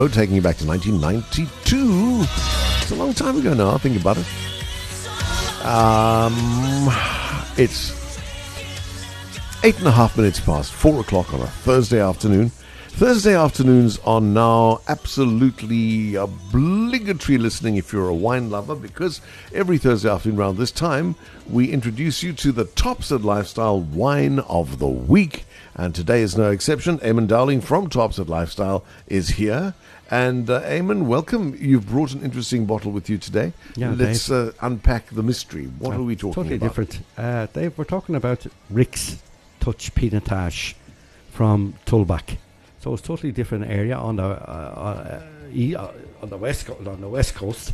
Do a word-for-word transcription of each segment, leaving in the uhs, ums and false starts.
Taking you back to nineteen ninety-two. It's a long time ago now, I think about it. Um, it's eight and a half minutes past four o'clock on a Thursday afternoon. Thursday afternoons are now absolutely obligatory listening if you're a wine lover, because every Thursday afternoon around this time, we introduce you to the Topset Lifestyle Wine of the Week. And today is no exception. Eamon Dowling from Topset Lifestyle is here. And uh, Eamon, welcome. You've brought an interesting bottle with you today. Yeah, Let's uh, unpack the mystery. What uh, are we talking totally about? Totally different. Uh, Dave, we're talking about Rick's Touch Pinotage from Tullbach. So it's a totally different area on the uh, uh, uh, on the west co- on the west coast.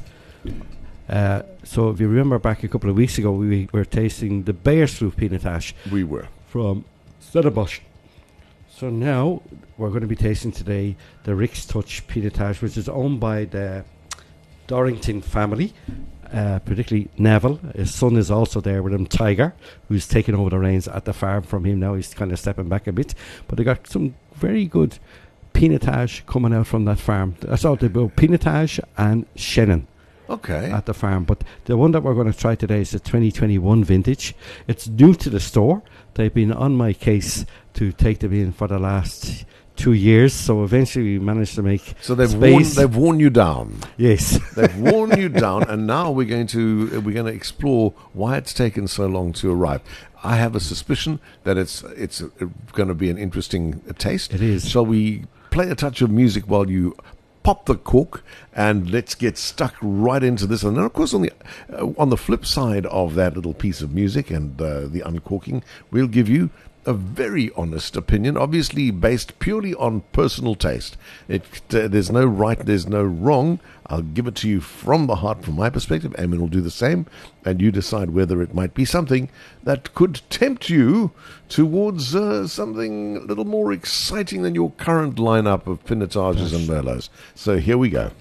Uh, so if you remember back a couple of weeks ago, we were tasting the Bearsflute Pinotage. We were from Stellenbosch. So now we're going to be tasting today the Rick's Touch Pinotage, which is owned by the Dorrington family, uh, particularly Neville. His son is also there with him, Tiger, who's taken over the reins at the farm from him now. He's kind of stepping back a bit. But they got some very good Pinotage coming out from that farm. That's all they do, Pinotage and Shannon. Okay. At the farm. But the one that we're going to try today is the twenty twenty-one vintage. It's new to the store. They've been on my case to take them in for the last two years. So eventually we managed to make So they've space. worn, they've worn you down. Yes. They've worn you down, and now we're going to uh, we're going to explore why it's taken so long to arrive. I have a suspicion that it's it's uh, going to be an interesting uh, taste. It is. Shall we play a touch of music while you pop the cork, and let's get stuck right into this. And then, of course, on the uh, on the flip side of that little piece of music and uh, the uncorking, we'll give you a very honest opinion, obviously based purely on personal taste. It, uh, there's no right, there's no wrong. I'll give it to you from the heart, from my perspective. Eamon will do the same, and you decide whether it might be something that could tempt you towards uh, something a little more exciting than your current lineup of Pinotages and Merlots. So here we go.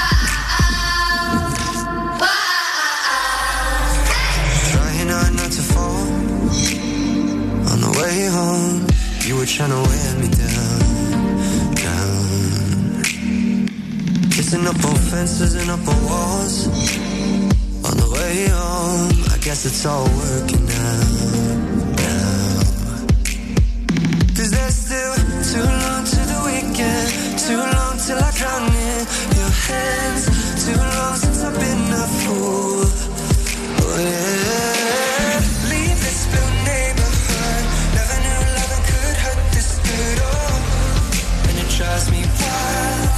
Trying hard not to fall. On the way home, you were trying to wear me down, down. Kissing up on fences and up on walls. On the way home, I guess it's all working out, now. Cause there's still too long to the weekend, too long till I drown in your hands, too long since I've been a fool. Oh yeah, leave this blue neighborhood. Never knew loving could hurt this good, oh, and it drives me wild.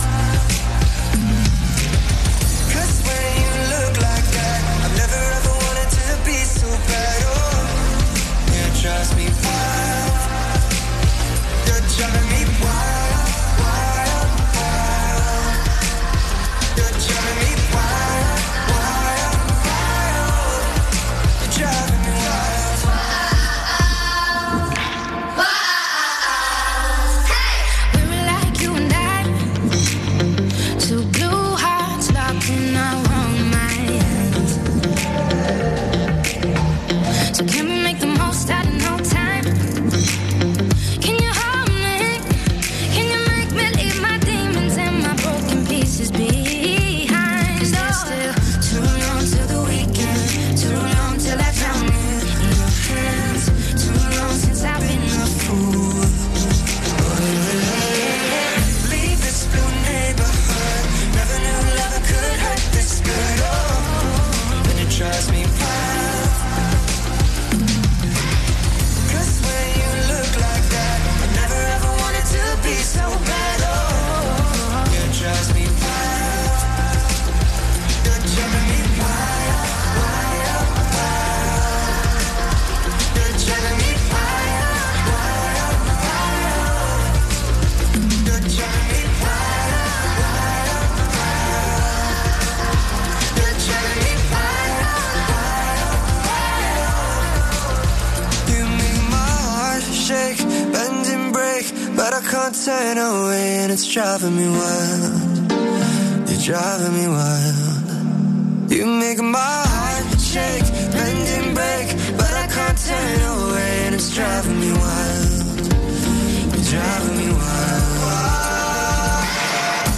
Cause when you look like that, I've never ever wanted to be so bad, oh, yeah, it drives me wild. You're driving me wild, wild, wild. You're driving me wild, wild, wild. You're driving me wild, wild, wild. Hey, we were like you and I, two blue hearts locked in our own minds. So can we make the most out of no time? Can you hold me? Can you make me leave my demons and my broken pieces behind? 'Cause there's still too long till the weekend, too long till I drown in your hands, too long since I've been a fool. oh yeah. Leave this blue neighborhood. Never knew love could hurt this good, oh, and it drives me wild. Cause when you look like that, I never ever wanted to be so bad, oh, yeah, it drives me wild. You're driving me wild, wild, wild. You're driving me wild, wild, wild. You're driving me wild, wild, wild. You're driving me wild, wild, wild. You make my heart shake, bend and break, but I can't turn away, and it's driving me wild. You're driving me wild. You make my heart shake, bend and break, but I can't turn away, and it's driving me wild. You're driving me wild.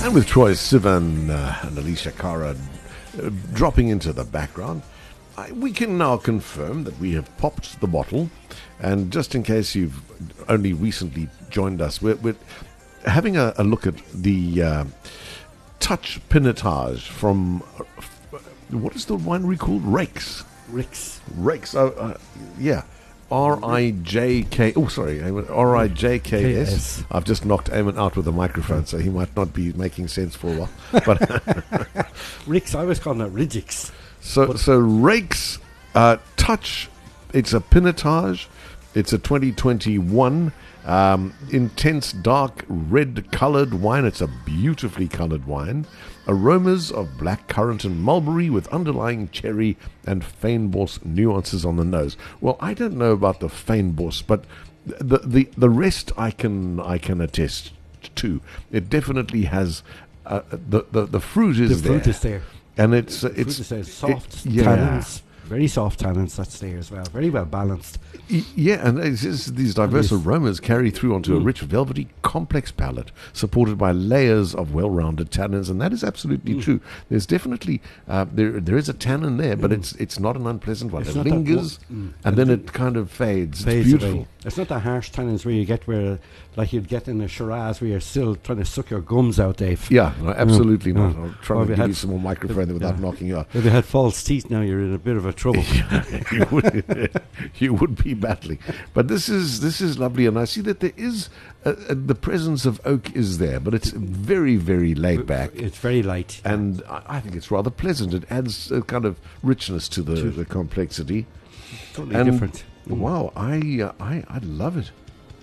And with Troy Sivan uh, and Alicia Cara uh, dropping into the background, I, we can now confirm that we have popped the bottle. And just in case you've only recently joined us, we're, we're having a, a look at the uh, Touch Pinotage from, uh, what is the winery called? Rakes. Ricks. Rakes, uh, uh, yeah. R I J K. Oh, sorry, Eamon, R I J K S. I've just knocked Eamon out with the microphone, so he might not be making sense for a while. But Ricks, I was calling it Ridgix. so, But- so Rakes uh, Touch. It's a Pinotage. It's a twenty twenty-one um, intense dark red coloured wine. It's a beautifully coloured wine. Aromas of black currant and mulberry with underlying cherry and fynbos nuances on the nose. Well, I don't know about the fynbos, but the the the rest I can I can attest to. It definitely has uh, the, the the fruit is The fruit there, is there. and it's uh, Fruit it's is there. Soft it- yeah. tannins. Very soft tannins, that's there as well. Very well balanced. Y- Yeah, and it's just these diverse Yes. aromas carry through onto a Mm. rich, velvety, complex palate, supported by layers of well-rounded tannins, and that is absolutely Mm. true. There's definitely uh, there there is a tannin there, but it's it's not an unpleasant one. It's It not that lingers, wo- mm. and then it kind of fades. Fades it's beautiful. away. It's not the harsh tannins where you get where, like you'd get in a Shiraz, where you're still trying to suck your gums out, Dave. Yeah, no, absolutely Mm. not. Mm. I'm trying Or to we give had- you some more microphone there without yeah. knocking you out. If you had false teeth now, you're in a bit of a trouble. you, would, you would be battling, but this is this is lovely, and I see that there is uh, uh, the presence of oak is there, but it's very very laid back, It's very light. and I, I think it's rather pleasant. It adds a kind of richness to the, To- the complexity. Totally and different. Mm. Wow, I uh, I I love it.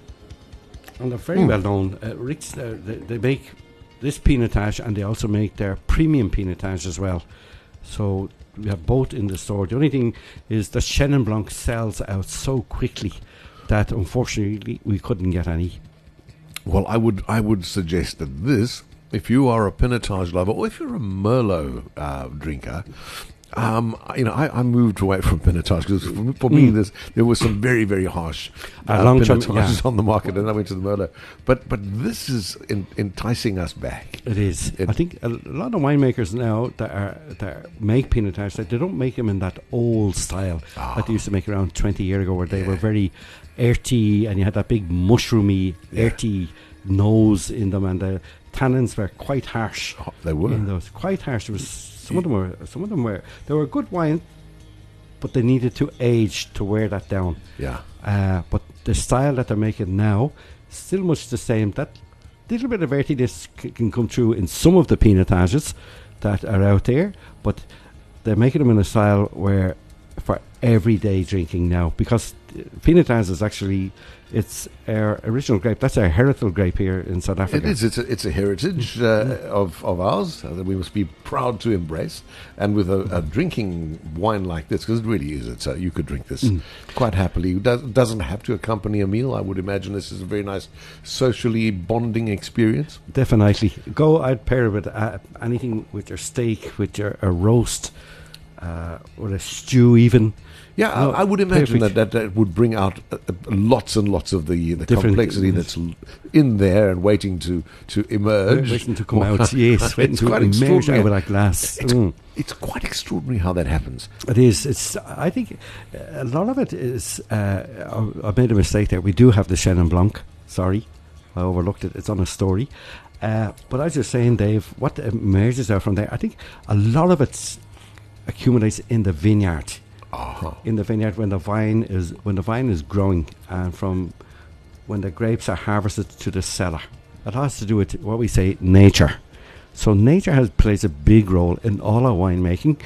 And they're very Mm. well known. Uh, Ricks, uh, they, they make this Pinotage, and they also make their premium Pinotage as well. So we have both in the store. The only thing is that Chenin Blanc sells out so quickly that unfortunately we couldn't get any. Well, I would I would suggest that this, if you are a Pinotage lover or if you're a Merlot uh, drinker, um, you know, I, I moved away from Pinotage because for, for me Mm. there's, there was some very very harsh A uh, long time- Pinotages yeah. on the market, and I went to the Merlot. But but this is in, enticing us back. It is. It- I think a lot of winemakers now that are that make Pinotage, that they don't make them in that old style that they used to make around twenty years ago, where they were very earthy and you had that big mushroomy, Yeah. earthy nose in them, and the tannins were quite harsh. Oh, they were. In those, quite harsh. There was some of them were some of them were they were good wine, but they needed to age to wear that down. Yeah. Uh, but the style that they're making now, still much the same. That little bit of earthiness c- can come through in some of the Pinotages that are out there, but they're making them in a style where for everyday drinking now, because uh, Pinotage is actually, it's our original grape. That's our heritage grape here in South Africa. It is. It's a, it's a heritage uh, of, of ours uh, that we must be proud to embrace. And with a, a drinking wine like this, because it really is, it's a, you could drink this Mm. quite happily. It does, doesn't have to accompany a meal. I would imagine this is a very nice socially bonding experience. Definitely. Go, I'd pair it with uh, anything, with your steak, with your a roast, uh, or a stew even. Yeah, No, I, I would imagine that, perfect. that that would bring out uh, uh, lots and lots of the, the Different- complexity that's l- in there and waiting to, to emerge. Waiting to come out, yes, waiting It's to quite emerge extraordinary. out of that glass. It's, Mm. it's quite extraordinary how that happens. It is. It's. I think a lot of it is. Uh, I I made a mistake there. We do have the Chenin Blanc. Sorry, I overlooked it. It's on a story. Uh, but as you're saying, Dave, what emerges out from there, I think a lot of it accumulates in the vineyard. Uh-huh. In the vineyard, when the vine is when the vine is growing, and from when the grapes are harvested to the cellar, it has to do with what we say nature. So nature has plays a big role in all our winemaking,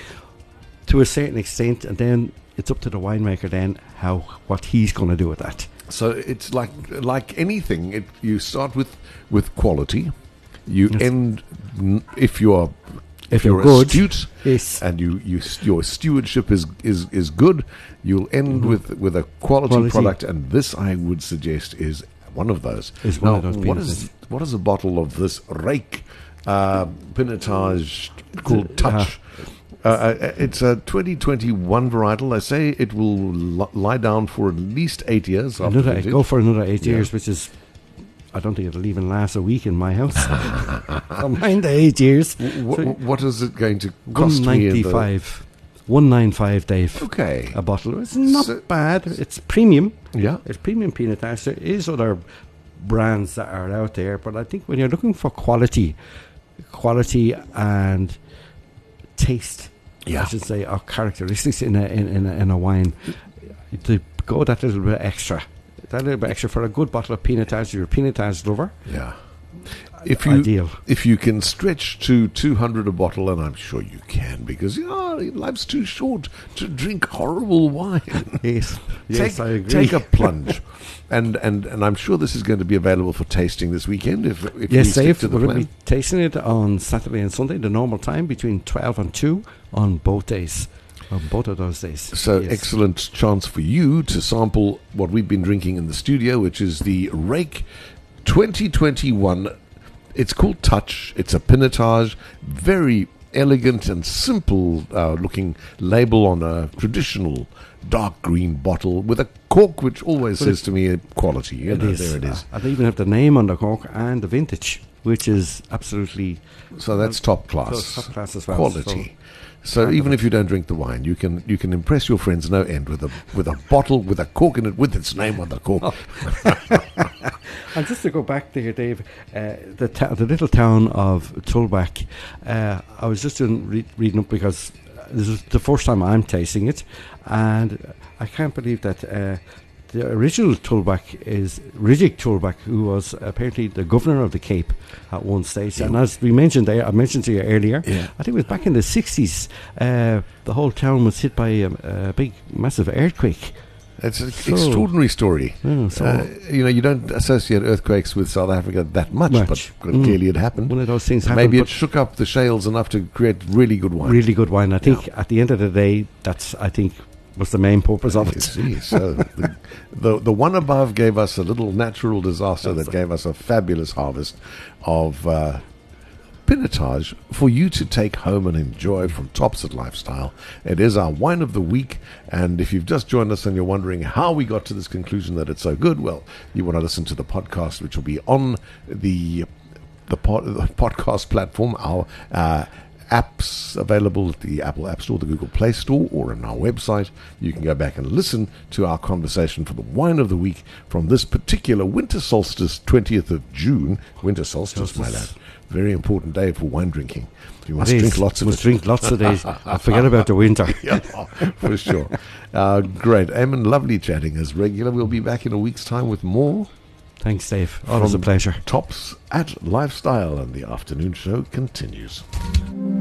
to a certain extent, and then it's up to the winemaker then how what he's going to do with that. So it's like like anything. It, you start with with quality. You Yes. end n- if you are If you're you're good, astute yes, and you, you s- your stewardship is, is, is good. You'll end Mhm. with with a quality, Quality. product, and this I would suggest is one of those. Is one now, of those what Pinotage. is what is a bottle of this Rake uh, Pinotage called Uh, Touch? Uh, uh, it's a twenty twenty-one varietal. They say it will li- lie down for at least eight years. After another vintage. go for another eight Yeah. years, which is I don't think it'll even last a week in my house. Combined the eight years. Wh- So what is it going to one cost me? in the- ninety-five. one ninety-five, Dave. Okay. A bottle. It's not So- bad. It's premium. Yeah. It's premium pinotage. There is other brands that are out there, but I think when you're looking for quality, quality and taste, Yeah. I should say, or characteristics in a in, in, a, in a wine, to go that little bit extra, that little bit extra for a good bottle of pinotage. If you're a pinotage lover, Yeah. If you ideal. if you can stretch to two hundred a bottle, and I'm sure you can, because you know life's too short to drink horrible wine. Yes, yes, take, I agree. take a plunge, and, and and I'm sure this is going to be available for tasting this weekend. If, if Yes, we stick Dave, to the we're going plan. to be tasting it on Saturday and Sunday, the normal time, between twelve and two on both days. On both of those days. So Yes. excellent chance for you to sample what we've been drinking in the studio, which is the Rake twenty twenty-one. It's called Touch. It's a pinotage, very elegant and simple uh, looking label on a traditional dark green bottle with a cork which always But says it- to me uh, quality. You It know, is. there it is. Uh, they even have the name on the cork and the vintage, which is absolutely So that's top class. so it's top class as well. Quality. So even if you don't drink the wine, you can you can impress your friends no end with a with a bottle with a cork in it with its name on the cork. And just to go back there, Dave, uh, the ta- the little town of Tulbach, uh, I was just doing re- reading up because this is the first time I'm tasting it, and I can't believe that uh, the original Tulbach is Riddick Tulbach, who was apparently the governor of the Cape at one stage. And as we mentioned there, I mentioned to you earlier, Yeah. I think it was back in the sixties, uh, the whole town was hit by a, a big, massive earthquake. It's an So- extraordinary story. Yeah, so- uh, you know, you don't associate earthquakes with South Africa that much, Much. but Mm. clearly it happened. One of those things happened. Maybe but it shook up the shales enough to create really good wine. really good wine. I think at the end of the day, that's I think was the main purpose of You it. see, so the, the the one above gave us a little natural disaster that gave us a fabulous harvest of uh, pinotage for you to take home and enjoy from Topset Lifestyle. It is our wine of the week, and if you've just joined us and you're wondering how we got to this conclusion that it's so good, well, you want to listen to the podcast, which will be on the the, pod, the podcast platform, our uh, apps available at the Apple App Store, the Google Play Store, or on our website. You can go back and listen to our conversation for the wine of the week from this particular winter solstice, twentieth of June. Winter solstice, my lad. Solstice. Very important day for wine drinking. You must It is. drink lots of Must it. drink lots of days. I forget about the winter. Yeah, for sure. Uh, great. Eamon, lovely chatting as regular. We'll be back in a week's time with more. Thanks, Dave. Always a From pleasure. Tops at Lifestyle, and the afternoon show continues.